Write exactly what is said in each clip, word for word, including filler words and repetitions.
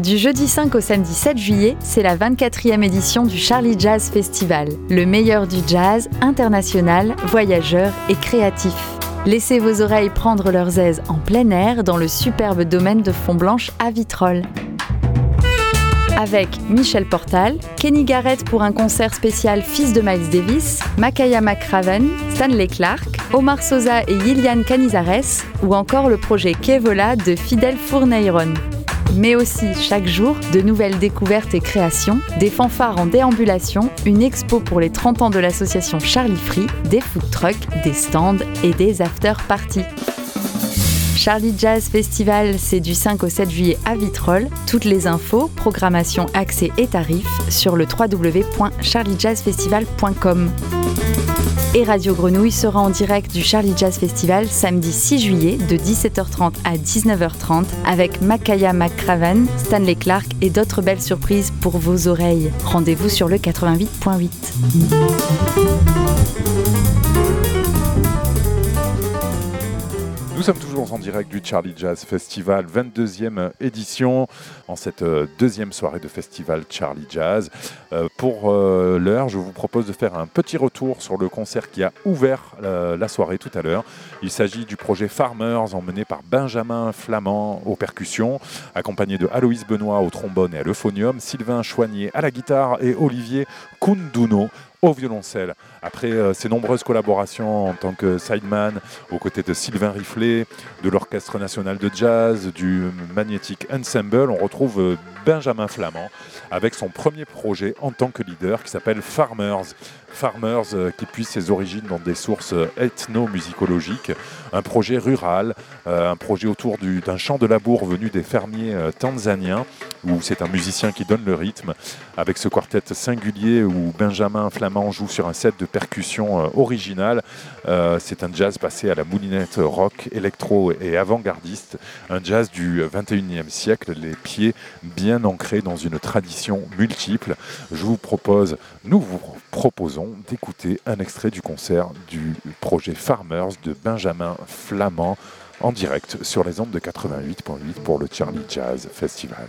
Du jeudi cinq au samedi sept juillet, c'est la vingt-quatrième édition du Charlie Jazz Festival. Le meilleur du jazz, international, voyageur et créatif. Laissez vos oreilles prendre leurs aises en plein air dans le superbe domaine de Font-Blanche à Vitrolles. Avec Michel Portal, Kenny Garrett pour un concert spécial Fils de Miles Davis, Makaya McCraven, Stanley Clarke, Omar Sosa et Yilian Canizares, ou encore le projet Kevola de Fidel Fourneyron. Mais aussi, chaque jour, de nouvelles découvertes et créations, des fanfares en déambulation, une expo pour les trente ans de l'association Charlie Free, des food trucks, des stands et des after-parties. Charlie Jazz Festival, c'est du cinq au sept juillet à Vitrolles. Toutes les infos, programmation, accès et tarifs sur le w w w point charlie jazz festival point com. Et Radio Grenouille sera en direct du Charlie Jazz Festival samedi six juillet de dix-sept heures trente à dix-neuf heures trente avec Makaya McCraven, Stanley Clarke et d'autres belles surprises pour vos oreilles. Rendez-vous sur le quatre-vingt-huit point huit. Nous sommes toujours en direct du Charlie Jazz Festival, vingt-deuxième édition, en cette deuxième soirée de festival Charlie Jazz. Euh, pour euh, l'heure, je vous propose de faire un petit retour sur le concert qui a ouvert euh, la soirée tout à l'heure. Il s'agit du projet Farmers, emmené par Benjamin Flamand aux percussions, accompagné de Aloïs Benoît au trombone et à l'euphonium, Sylvain Choignier à la guitare et Olivier Kounduno au violoncelle. Après euh, ses nombreuses collaborations en tant que sideman, aux côtés de Sylvain Riflet, de l'Orchestre National de Jazz, du Magnetic Ensemble, on retrouve euh, Benjamin Flamand avec son premier projet en tant que leader qui s'appelle Farmers. Farmers euh, qui puise ses origines dans des sources ethno-musicologiques, un projet rural, euh, un projet autour du, d'un chant de labour venu des fermiers euh, tanzaniens, où c'est un musicien qui donne le rythme, avec ce quartet singulier où Benjamin Flamand joue sur un set de percussion euh, original. Euh, c'est un jazz passé à la moulinette rock, électro et avant-gardiste, un jazz du vingt et unième siècle, les pieds bien ancrés dans une tradition multiple. Je vous propose, nous vous proposons d'écouter un extrait du concert du projet Farmers de Benjamin Flamand en direct sur les ondes de quatre-vingt-huit point huit pour le Charlie Jazz Festival.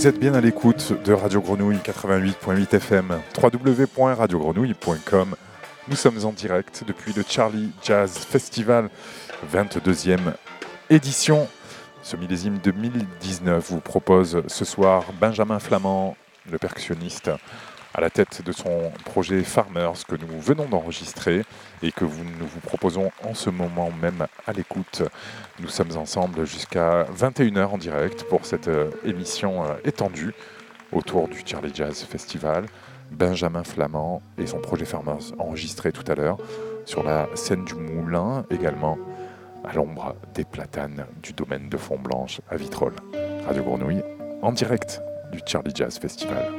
Vous êtes bien à l'écoute de Radio Grenouille quatre-vingt-huit virgule huit F M, w w w point radio grenouille point com. Nous sommes en direct depuis le Charlie Jazz Festival, vingt-deuxième édition. Ce millésime deux mille dix-neuf vous propose ce soir Benjamin Flamand, le percussionniste, à la tête de son projet Farmers que nous venons d'enregistrer et que vous, nous vous proposons en ce moment même à l'écoute. Nous sommes ensemble jusqu'à vingt et une heures en direct pour cette euh, émission euh, étendue autour du Charlie Jazz Festival. Benjamin Flamand et son projet Farmers enregistré tout à l'heure sur la scène du Moulin, également à l'ombre des platanes du domaine de Fontblanche à Vitrolles. Radio Grenouille en direct du Charlie Jazz Festival.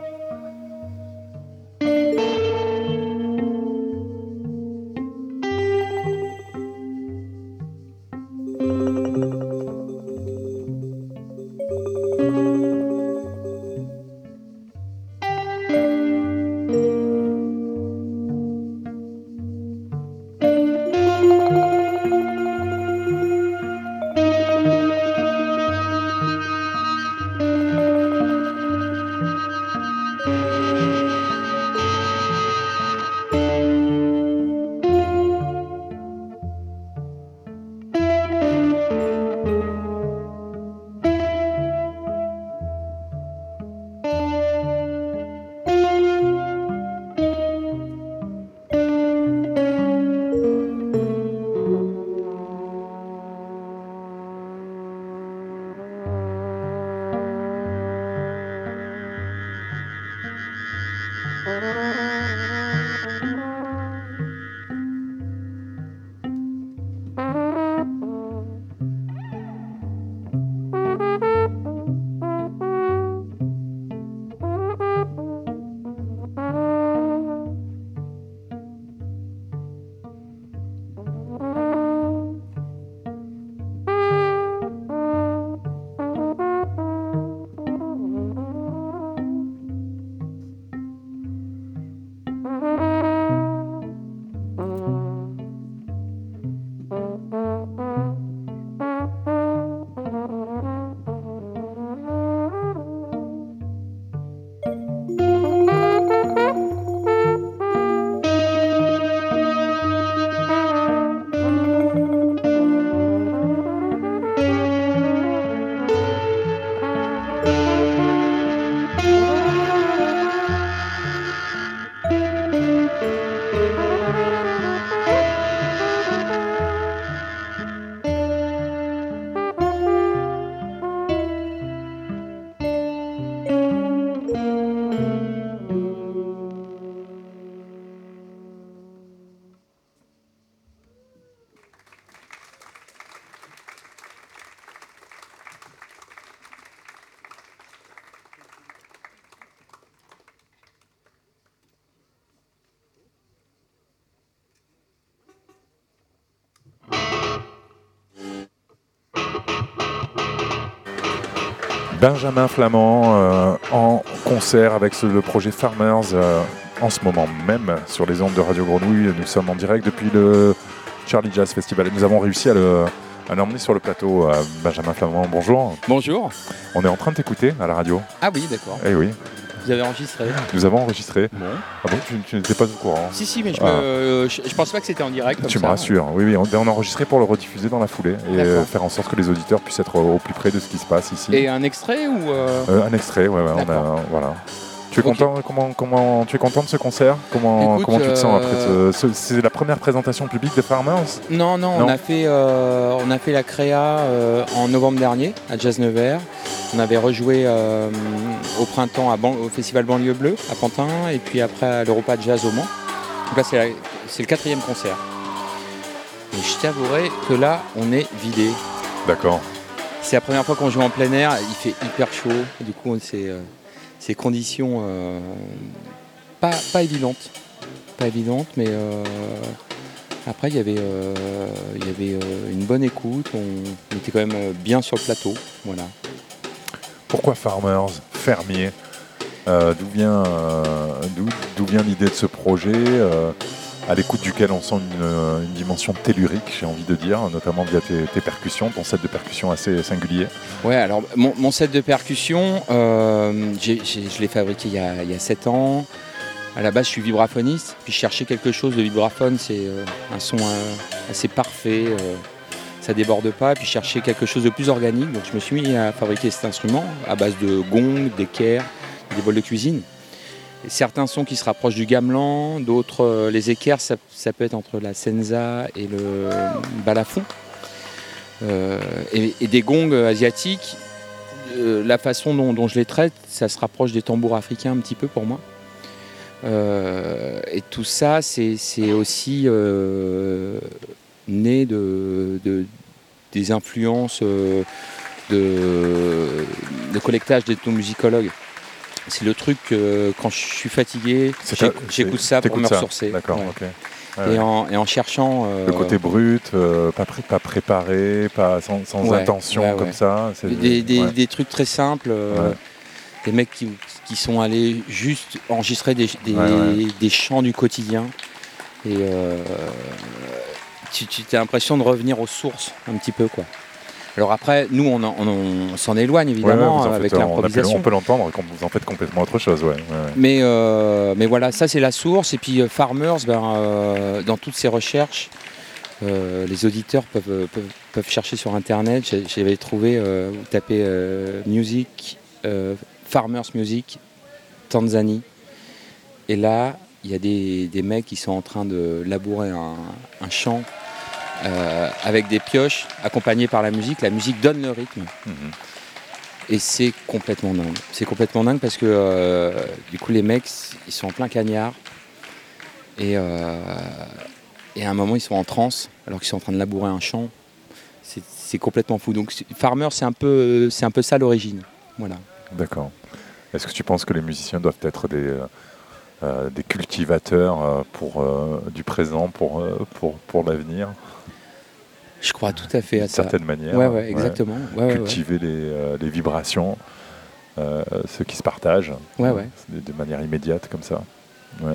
Benjamin Flamand euh, en concert avec ce, le projet Farmers euh, en ce moment même sur les ondes de Radio Grenouille. Nous sommes en direct depuis le Charlie Jazz Festival et nous avons réussi à le à l'emmener sur le plateau. euh, Benjamin Flamand, bonjour. Bonjour. On est en train de t'écouter à la radio. Ah oui, d'accord. Eh oui. Vous avez enregistré? Nous avons enregistré. Bon. Ah bon, tu, tu n'étais pas au courant? Si, si, mais je, ah. me, je, je pense pas que c'était en direct. Comme tu ça. me rassures. Oui, oui, on, on a enregistré pour le rediffuser dans la foulée et euh, faire en sorte que les auditeurs puissent être au, au plus près de ce qui se passe ici. Et un extrait ou euh... Euh, Un extrait, ouais, ouais. On a, voilà. Tu es, okay. content, comment, comment, tu es content de ce concert? Comment, Écoute, comment tu te sens après ce, ce, c'est la première présentation publique de Farmers? Non, non, non. On, a fait, euh, on a fait la créa euh, en novembre dernier à Jazz Nevers. On avait rejoué euh, au printemps à Ban- au Festival Banlieue Bleue à Pantin et puis après à l'Europa Jazz au Mans. Donc là, c'est, la, c'est le quatrième concert. Et je t'avouerai que là, on est vidé. D'accord. C'est la première fois qu'on joue en plein air. Il fait hyper chaud. Et du coup, c'est... Euh, Ces conditions euh, pas, pas évidentes, pas évidentes, mais euh, après il y avait, euh, il y avait euh, une bonne écoute, on, on était quand même bien sur le plateau, voilà. Pourquoi Farmers, fermier euh, d'où vient, euh, d'où, d'où vient l'idée de ce projet euh, à l'écoute duquel on sent une, une dimension tellurique, j'ai envie de dire, notamment via tes, tes percussions, ton set de percussions assez singulier. Ouais, alors mon, mon set de percussions, euh, j'ai, j'ai, je l'ai fabriqué il y a, il y a sept ans. À la base, je suis vibraphoniste, puis je cherchais quelque chose de vibraphone, c'est euh, un son euh, assez parfait, euh, ça déborde pas, puis je cherchais quelque chose de plus organique, donc je me suis mis à fabriquer cet instrument à base de gongs, d'équerres, des bols de cuisine. Et certains sons qui se rapprochent du gamelan, d'autres, euh, les équerres, ça, ça peut être entre la senza et le balafon. Euh, et, et des gongs asiatiques, euh, la façon dont, dont je les traite, ça se rapproche des tambours africains un petit peu pour moi. Euh, et tout ça, c'est, c'est aussi euh, né de, de, des influences euh, de, de collectage d'ethnomusicologues. C'est le truc, euh, quand je suis fatigué, j'éc- j'écoute ça pour me ressourcer. D'accord, ouais. ok. Ouais, et, ouais. En, et en cherchant... Euh, le côté brut, euh, pas, pré- pas préparé, pas, sans, sans ouais, intention ouais, comme ouais. ça. C'est des, des, ouais. des trucs très simples. Euh, ouais. Des mecs qui, qui sont allés juste enregistrer des, des, ouais, ouais. des chants du quotidien. Et euh, tu, tu as l'impression de revenir aux sources un petit peu, quoi. Alors après, nous, on, en, on, on s'en éloigne évidemment ouais, ouais, avec faites, l'improvisation. On peut l'entendre quand vous en faites complètement autre chose. Ouais, ouais. Mais, euh, mais voilà, ça c'est la source. Et puis euh, Farmers, ben, euh, dans toutes ces recherches, euh, les auditeurs peuvent, peuvent, peuvent chercher sur Internet. J'avais trouvé, euh, vous tapez euh, music, euh, Farmers Music, Tanzanie. Et là, il y a des, des mecs qui sont en train de labourer un, un champ. Euh, avec des pioches accompagnées par la musique. La musique donne le rythme. Mmh. Et c'est complètement dingue. C'est complètement dingue parce que euh, du coup les mecs ils sont en plein cagnard et, euh, et à un moment ils sont en transe alors qu'ils sont en train de labourer un champ. C'est, c'est complètement fou. Donc Farmer c'est un peu, c'est un peu ça l'origine. Voilà. D'accord. Est-ce que tu penses que les musiciens doivent être des, euh, des cultivateurs pour, euh, du présent pour, euh, pour, pour l'avenir ? Je crois tout à fait à ça. D'une certaine manière. Ouais, ouais, exactement. Ouais. Ouais, Cultiver ouais. Les, euh, les vibrations, euh, ceux qui se partagent, ouais, ouais. De, de manière immédiate comme ça. Ouais.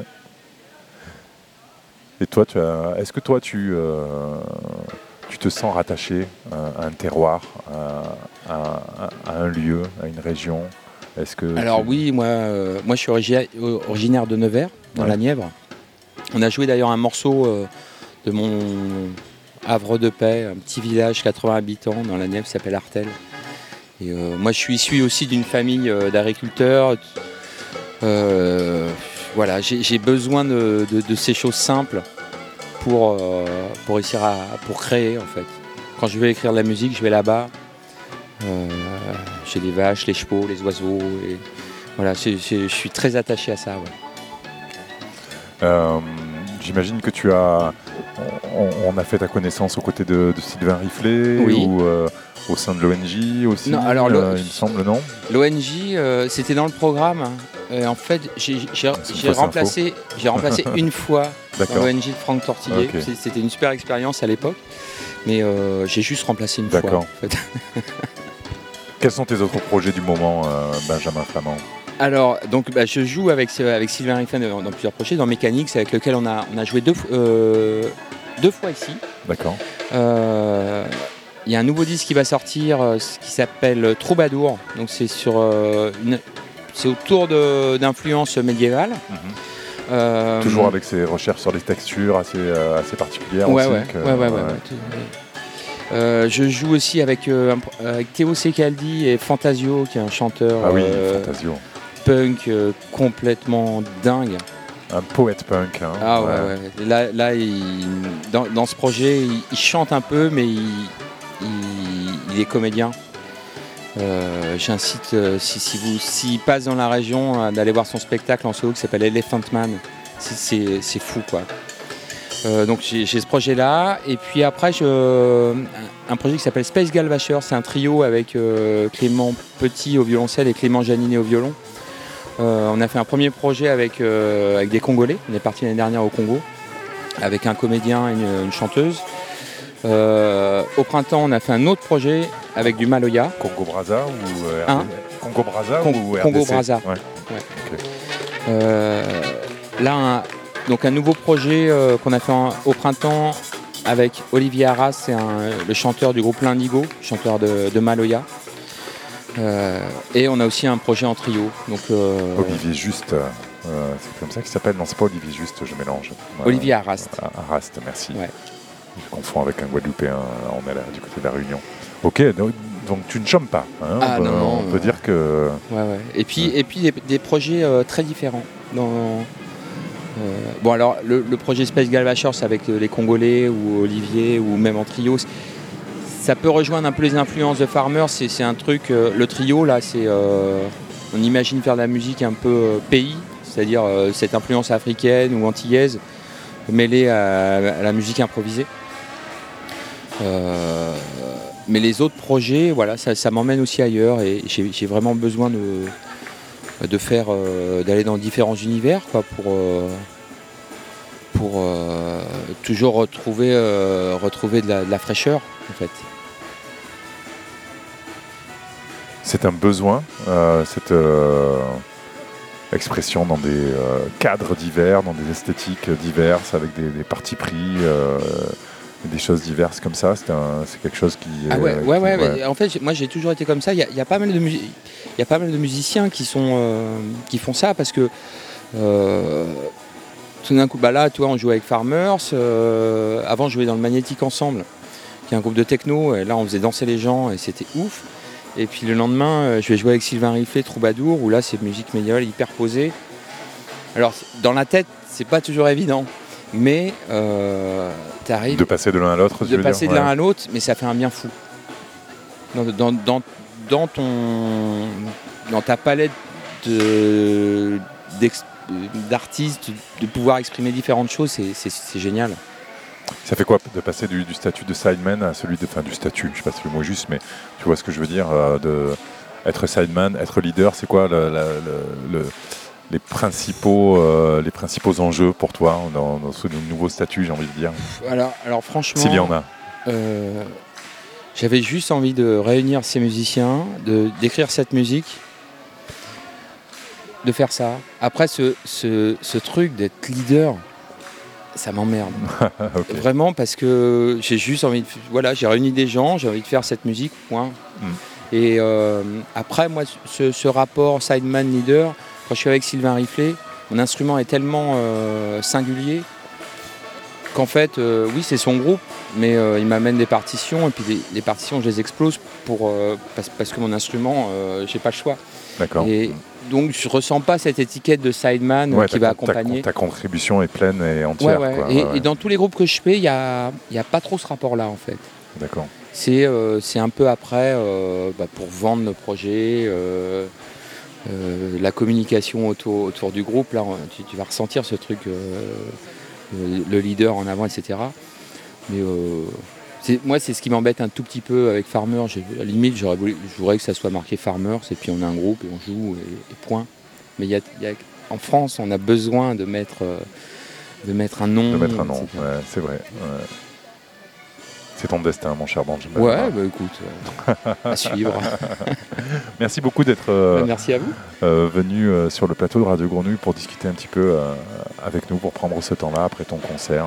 Et toi, tu as, est-ce que toi, tu, euh, tu te sens rattaché à un terroir, à, à, à un lieu, à une région ? Est-ce que Alors tu... oui, moi, euh, moi je suis origi- originaire de Nevers, dans ouais. la Nièvre. On a joué d'ailleurs un morceau euh, de mon... Havre de Paix, un petit village, quatre-vingts habitants dans la Nièvre, qui s'appelle Artel. Et euh, moi, je suis issu aussi d'une famille euh, d'agriculteurs. Euh, voilà, j'ai, j'ai besoin de, de, de ces choses simples pour, euh, pour réussir à pour créer, en fait. Quand je veux écrire de la musique, je vais là-bas. Euh, j'ai les vaches, les chevaux, les oiseaux. Et voilà, c'est, c'est, je suis très attaché à ça. Ouais. Euh, j'imagine que tu as... On, on a fait ta connaissance aux côtés de, de Sylvain Riflet oui. ou euh, au sein de l'O N J aussi, non, alors, euh, il me semble, non ? L'O N J, euh, c'était dans le programme. Et en fait, j'ai, j'ai, j'ai, remplacé, j'ai remplacé une fois dans l'O N J de Franck Tortillé. Okay. C'était une super expérience à l'époque. Mais euh, j'ai juste remplacé une D'accord. fois. En fait. Quels sont tes autres projets du moment, euh, Benjamin Flamand ? Alors, donc, bah, je joue avec, avec Sylvain Riflet dans, dans plusieurs projets, dans Mécanics, avec lequel on a, on a joué deux, euh, deux fois ici. D'accord. Il euh, y a un nouveau disque qui va sortir euh, qui s'appelle Troubadour. Donc, c'est, sur, euh, une, c'est autour de, d'influences médiévales. Mm-hmm. Euh, Toujours avec ses recherches sur des textures assez, euh, assez particulières. Ouais, aussi, ouais, que, ouais, ouais, ouais, ouais, ouais. Euh, je joue aussi avec, euh, avec Théo Secaldi et Fantasio, qui est un chanteur. Ah oui, euh, Fantasio. Punk euh, complètement dingue. Un poète punk. Hein. Ah ouais, ouais. ouais. Là, là il, dans, dans ce projet, il, il chante un peu, mais il, il, il est comédien. Euh, j'incite, euh, si, si vous, s'il passe dans la région, euh, d'aller voir son spectacle en solo qui s'appelle Elephant Man. C'est, c'est, c'est fou, quoi. Euh, donc j'ai, j'ai ce projet-là. Et puis après, je, un projet qui s'appelle Space Galvasher. C'est un trio avec euh, Clément Petit au violoncelle et Clément Janinet au violon. Euh, on a fait un premier projet avec, euh, avec des Congolais. On est parti l'année dernière au Congo avec un comédien et une, une chanteuse. Euh, au printemps, on a fait un autre projet avec du Maloya. Congo Brazza ou euh, hein Congo Brazza Con- ou Congo Brazza. Ouais. Ouais. Okay. Euh, là, un, donc un nouveau projet euh, qu'on a fait en, au printemps avec Olivier Arras, c'est un, le chanteur du groupe L'Indigo, chanteur de, de Maloya. Euh, et on a aussi un projet en trio. Donc, euh, Olivier Juste, euh, c'est comme ça qu'il s'appelle? Non, c'est pas Olivier Juste, je mélange. Olivier Arrast. Euh, Arrast, merci. Ouais. Je confonds avec un Guadeloupéen, on est là du côté de la Réunion. Ok, donc, donc tu ne chômes pas. Hein, ah, on, non, peut, non, on peut dire que... Ouais, ouais. Et puis, ouais. et puis des, des projets euh, très différents. Dans, euh, bon alors, le, le projet Space Galvachers avec les Congolais ou Olivier ou même en trio, ça peut rejoindre un peu les influences de Farmer. C'est, c'est un truc, euh, le trio là, c'est, euh, on imagine faire de la musique un peu euh, pays, c'est-à-dire euh, cette influence africaine ou antillaise mêlée à, à la musique improvisée. Euh, mais les autres projets, voilà, ça, ça m'emmène aussi ailleurs et j'ai, j'ai vraiment besoin de, de faire, euh, d'aller dans différents univers, quoi, pour, euh, pour euh, toujours retrouver, euh, retrouver de la, de la fraîcheur, en fait. C'est un besoin, euh, cette euh, expression dans des euh, cadres divers, dans des esthétiques diverses, avec des, des partis pris. Euh, des choses diverses comme ça, c'est, un, c'est quelque chose qui... Ah ouais, euh, ouais, qui, ouais, ouais. Mais en fait, moi j'ai toujours été comme ça. Il y a, il y a pas mal de musi- il y a pas mal de musiciens qui sont euh, qui font ça parce que euh, tout d'un coup, bah là, toi, on jouait avec Farmers. Euh, avant, je jouais dans le Magnétique Ensemble, qui est un groupe de techno. Et là, on faisait danser les gens et c'était ouf. Et puis le lendemain, je vais jouer avec Sylvain Riflet, Troubadour, où là, c'est musique médiévale hyper posée. Alors, dans la tête, c'est pas toujours évident. Mais euh, t'arrives de passer de l'un à l'autre, de passer dire, de l'un ouais. à l'autre, mais ça fait un bien fou. Dans, dans, dans, dans ton, dans ta palette de, d'artistes, de pouvoir exprimer différentes choses, c'est, c'est, c'est génial. Ça fait quoi de passer du, du statut de sideman à celui de, enfin du statut, je sais pas si le mot est juste, mais tu vois ce que je veux dire, euh, de être sideman, être leader, c'est quoi le, le, le, le Les principaux, euh, les principaux enjeux pour toi dans, dans ce nouveau statut, j'ai envie de dire? Alors, alors franchement, s'il y en a. Euh, j'avais juste envie de réunir ces musiciens, de, d'écrire cette musique, de faire ça. Après, ce, ce, ce truc d'être leader, ça m'emmerde. Okay. Vraiment, parce que j'ai juste envie de... Voilà, j'ai réuni des gens, j'ai envie de faire cette musique, point. Mm. Et euh, après, moi, ce, ce rapport sideman-leader... Quand je suis avec Sylvain Riflet, mon instrument est tellement euh, singulier qu'en fait, euh, oui, c'est son groupe, mais euh, il m'amène des partitions et puis les, les partitions, je les explose pour, euh, parce, parce que mon instrument, euh, j'ai pas le choix. D'accord. Et donc, je ressens pas cette étiquette de sideman ouais, qui va accompagner. Ta, ta contribution est pleine et entière. Ouais, ouais. Quoi. Et, ouais. et dans tous les groupes que je fais, il n'y a, y a pas trop ce rapport-là, en fait. D'accord. C'est, euh, c'est un peu après, euh, bah, pour vendre nos projets. Euh, Euh, la communication autour, autour du groupe, là, tu, tu vas ressentir ce truc, euh, le, le leader en avant, et cetera. Mais euh, c'est, moi, c'est ce qui m'embête un tout petit peu avec Farmer. J'ai, à la limite, j'aurais voulu, je voudrais que ça soit marqué Farmers, et puis on a un groupe, et on joue, et, et point. Mais y a, y a, en France, on a besoin de mettre, euh, de mettre un nom. De mettre un nom, ouais, c'est vrai. Ouais. C'est ton destin, mon cher Benjamin. Ouais, bah écoute, euh, à suivre. Merci beaucoup d'être euh, bah, merci à vous. Euh, venu euh, sur le plateau de Radio Grenouille pour discuter un petit peu euh, avec nous, pour prendre ce temps-là après ton concert.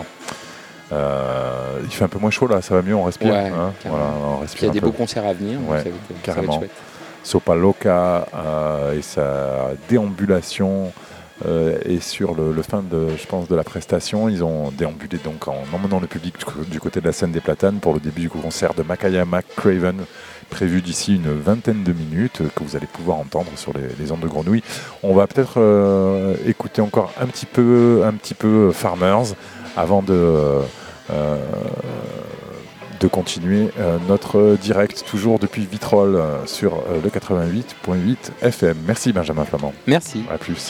Euh, il fait un peu moins chaud là, ça va mieux, on respire. Ouais, hein, voilà, on respire. Il y a des peu. beaux concerts à venir, ouais, ça va être, carrément. ça va être chouette. Sopa Loca euh, et sa déambulation. Euh, et sur le, le fin de, je pense, de la prestation, ils ont déambulé donc en emmenant le public du, du côté de la scène des Platanes pour le début du concert de Makaya McCraven, prévu d'ici une vingtaine de minutes, que vous allez pouvoir entendre sur les, les ondes de Grenouille. On va peut-être euh, écouter encore un petit peu, un petit peu Farmers avant de, euh, de continuer euh, notre direct, toujours depuis Vitrolles euh, sur euh, le quatre-vingt-huit virgule huit F M. Merci Benjamin Flamand. Merci. À plus.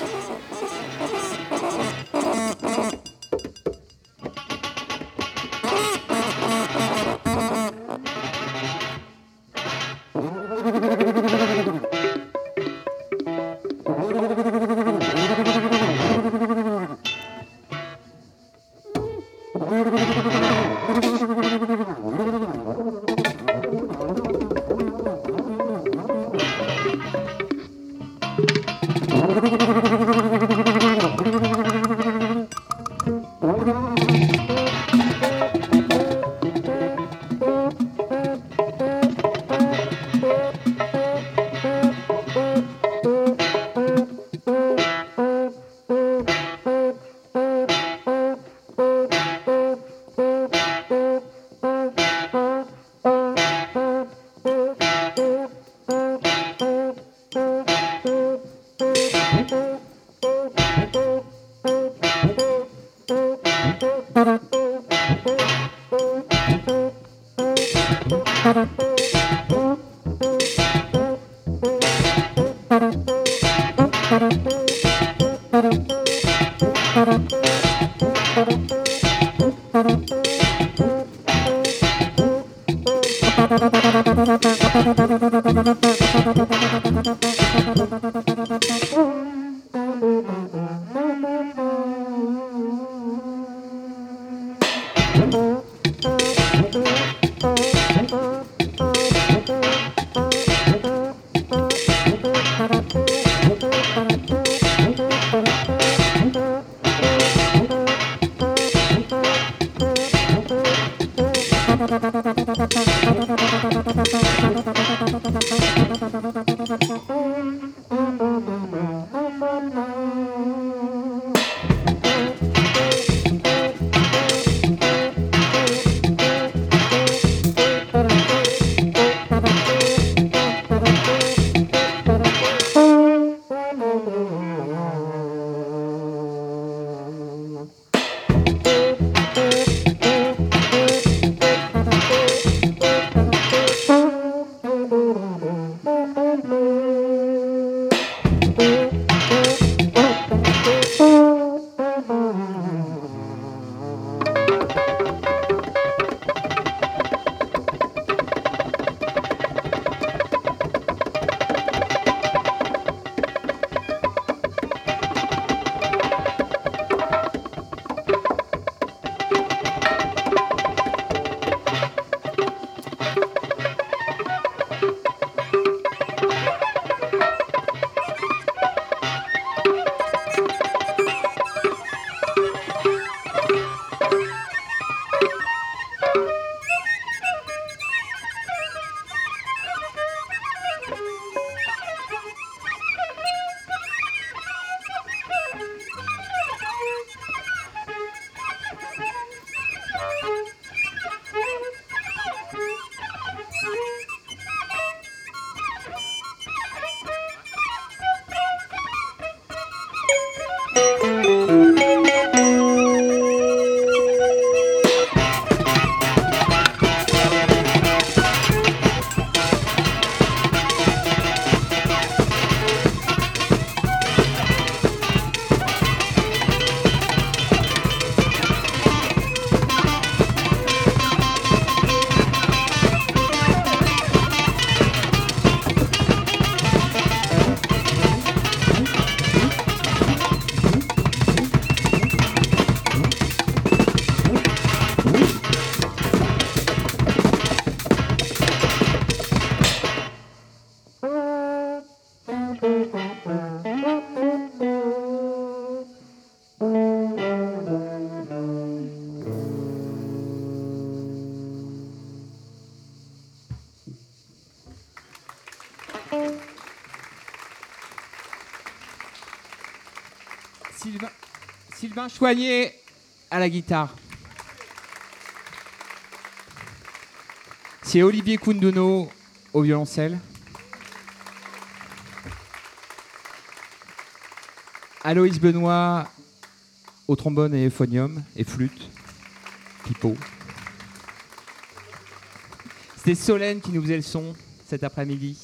Sylvain, Sylvain Choignet à la guitare. C'est Olivier Koundono au violoncelle. Aloïs Benoît au trombone et euphonium et flûte, pipeau. C'était Solène qui nous faisait le son cet après-midi.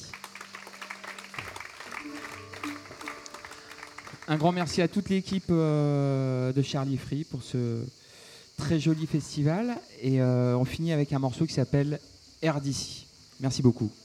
Un grand merci à toute l'équipe euh, de Charlie Free pour ce très joli festival. Et euh, on finit avec un morceau qui s'appelle Air d'ici. Merci beaucoup.